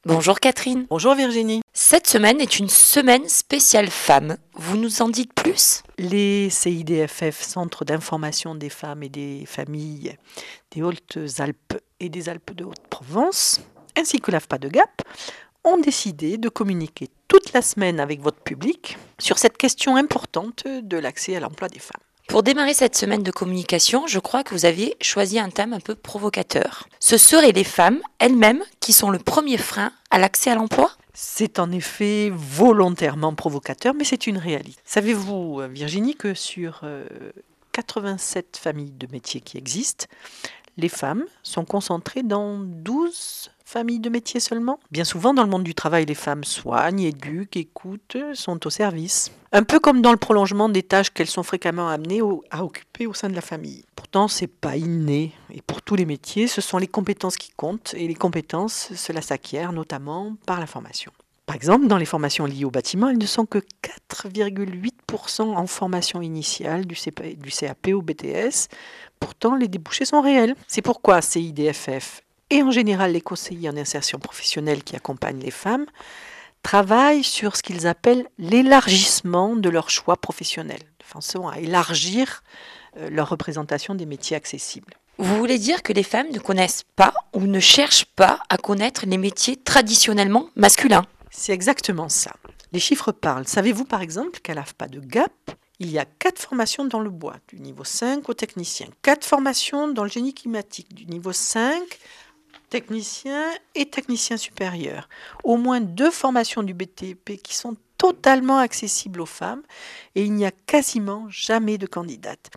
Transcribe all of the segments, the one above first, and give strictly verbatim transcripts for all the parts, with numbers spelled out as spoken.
Bonjour Catherine. Bonjour Virginie. Cette semaine est une semaine spéciale femmes. Vous nous en dites plus? Les C I D F F, Centre d'information des femmes et des familles des Hautes-Alpes et des Alpes de Haute-Provence, ainsi que l'A F P A de Gap, ont décidé de communiquer toute la semaine avec votre public sur cette question importante de l'accès à l'emploi des femmes. Pour démarrer cette semaine de communication, je crois que vous avez choisi un thème un peu provocateur. Ce seraient les femmes elles-mêmes qui sont le premier frein à l'accès à l'emploi? C'est en effet volontairement provocateur, mais c'est une réalité. Savez-vous, Virginie, que sur euh, quatre-vingt-sept familles de métiers qui existent, les femmes sont concentrées dans douze familles de métiers seulement? Bien souvent, dans le monde du travail, les femmes soignent, éduquent, écoutent, sont au service. Un peu comme dans le prolongement des tâches qu'elles sont fréquemment amenées au- à occuper au sein de la famille. Pourtant, c'est pas inné. Et pour tous les métiers, ce sont les compétences qui comptent. Et les compétences, cela s'acquiert notamment par la formation. Par exemple, dans les formations liées au bâtiment, elles ne sont que quatre virgule huit pour cent en formation initiale du C P du C A P au B T S. Pourtant, les débouchés sont réels. C'est pourquoi C I D F F et en général les conseillers en insertion professionnelle qui accompagnent les femmes travaillent sur ce qu'ils appellent l'élargissement de leur choix professionnel, de façon à élargir euh, leur représentation des métiers accessibles. Vous voulez dire que les femmes ne connaissent pas ou ne cherchent pas à connaître les métiers traditionnellement masculins? C'est exactement ça. Les chiffres parlent. Savez-vous par exemple qu'à l'A F P A de Gap, il y a quatre formations dans le bois, du niveau cinq au technicien, quatre formations dans le génie climatique, du niveau cinq, technicien et technicien supérieur, au moins deux formations du B T P qui sont totalement accessibles aux femmes et il n'y a quasiment jamais de candidates.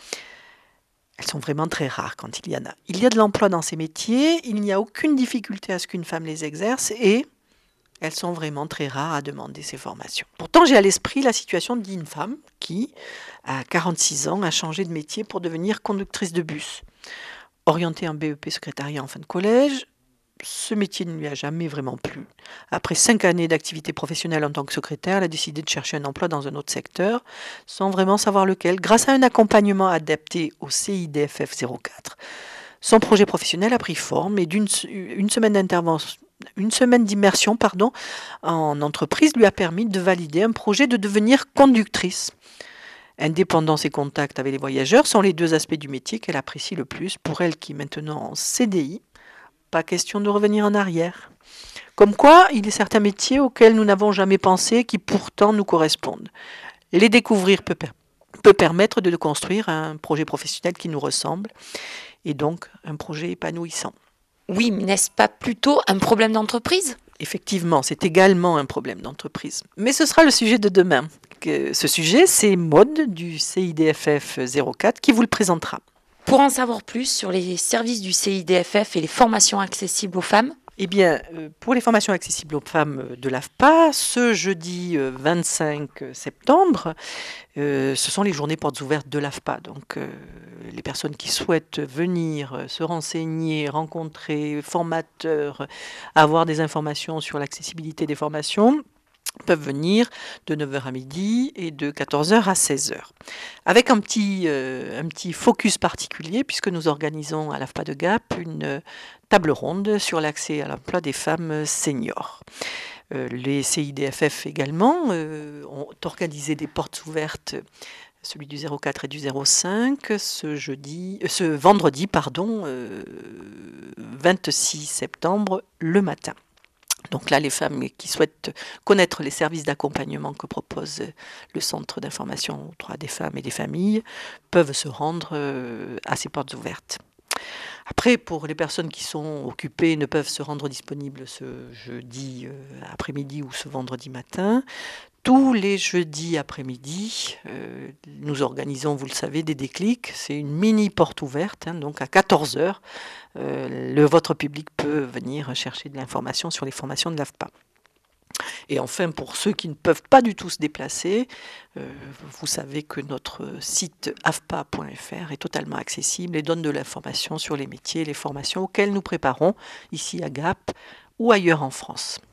Elles sont vraiment très rares quand il y en a. Il y a de l'emploi dans ces métiers, il n'y a aucune difficulté à ce qu'une femme les exerce et elles sont vraiment très rares à demander ces formations. Pourtant, j'ai à l'esprit la situation d'une femme qui, à quarante-six ans, a changé de métier pour devenir conductrice de bus. Orientée en B E P secrétariat en fin de collège, ce métier ne lui a jamais vraiment plu. Après cinq années d'activité professionnelle en tant que secrétaire, elle a décidé de chercher un emploi dans un autre secteur, sans vraiment savoir lequel. Grâce à un accompagnement adapté au C I D F F zéro quatre, son projet professionnel a pris forme et d'une une semaine d'intervention Une semaine d'immersion pardon, en entreprise lui a permis de valider un projet de devenir conductrice. Indépendance et contact avec les voyageurs sont les deux aspects du métier qu'elle apprécie le plus. Pour elle qui est maintenant en C D I, pas question de revenir en arrière. Comme quoi, il y a certains métiers auxquels nous n'avons jamais pensé qui pourtant nous correspondent. Les découvrir peut, per- peut permettre de construire un projet professionnel qui nous ressemble et donc un projet épanouissant. Oui, mais n'est-ce pas plutôt un problème d'entreprise? Effectivement, c'est également un problème d'entreprise. Mais ce sera le sujet de demain. Que ce sujet, c'est Maud du C I D F F zéro quatre qui vous le présentera. Pour en savoir plus sur les services du C I D F F et les formations accessibles aux femmes, Eh bien, euh, pour les formations accessibles aux femmes de l'A F P A, ce jeudi euh, vingt-cinq septembre, euh, ce sont les journées portes ouvertes de l'A F P A. Donc, euh, les personnes qui souhaitent venir euh, se renseigner, rencontrer formateurs, avoir des informations sur l'accessibilité des formations, peuvent venir de neuf heures à midi et de quatorze heures à seize heures. Avec un petit, euh, un petit focus particulier, puisque nous organisons à l'A F P A de Gap une euh, table ronde sur l'accès à l'emploi des femmes seniors. Euh, les C I D F F également euh, ont organisé des portes ouvertes, celui du zéro quatre et du zéro cinq, ce, jeudi, euh, ce vendredi pardon, euh, vingt-six septembre, le matin. Donc là, les femmes qui souhaitent connaître les services d'accompagnement que propose le Centre d'information aux droits des femmes et des familles peuvent se rendre euh, à ces portes ouvertes. Après, pour les personnes qui sont occupées, ne peuvent se rendre disponibles ce jeudi euh, après-midi ou ce vendredi matin. Tous les jeudis après-midi, euh, nous organisons, vous le savez, des déclics. C'est une mini porte ouverte, hein, donc à quatorze heures, euh, le, votre public peut venir chercher de l'information sur les formations de l'A F P A. Et enfin, pour ceux qui ne peuvent pas du tout se déplacer, euh, vous savez que notre site a f p a point f r est totalement accessible et donne de l'information sur les métiers et les formations auxquelles nous préparons ici à Gap ou ailleurs en France.